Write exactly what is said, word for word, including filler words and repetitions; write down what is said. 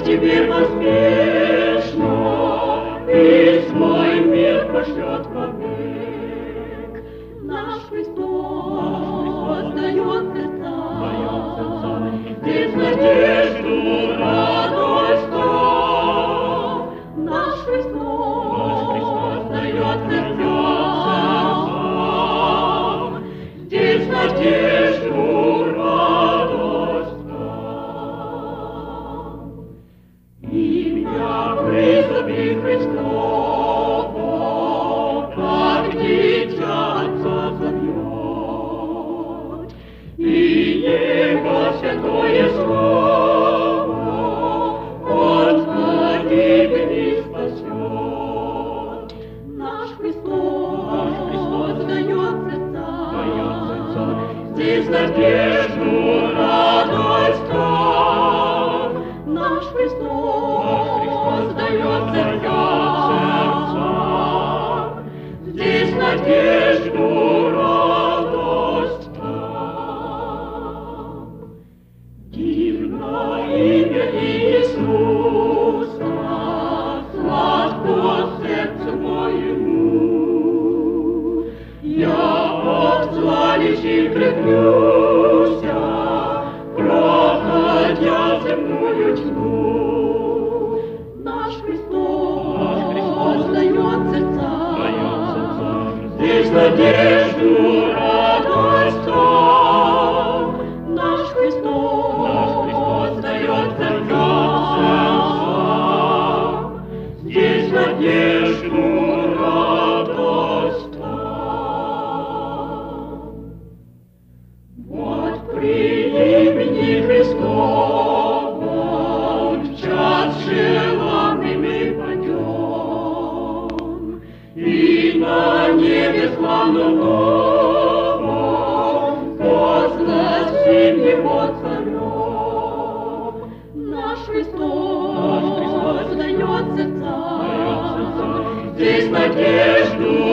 теперь поспешно весь мой мир пошлет вовек. Наш Христос дает сердца, здесь надежду, радость нам. Наш Христос дает сердца, здесь надежду, радость нам. Имя призови Христово, как дитя Отца зовет, и Его святое слово от погибели спасет. Наш Христос дает сердца, здесь надежду, радость нам. Наш Христос дает сердца, здесь надежду, радость нам. Дивно имя Иисуса, сладко сердцу моему. Я от зла лишь и крепнуся, проходя земную тьму. Наш Христос дает сердца, здесь надежду, радость нам. Наш Христос дает сердца, здесь надежду, радость нам. Вот при имени Христовом в час желанный мы пойдем, и на небе славном новом возгласим Его царем. Наш Христос дает сердца, здесь надежду,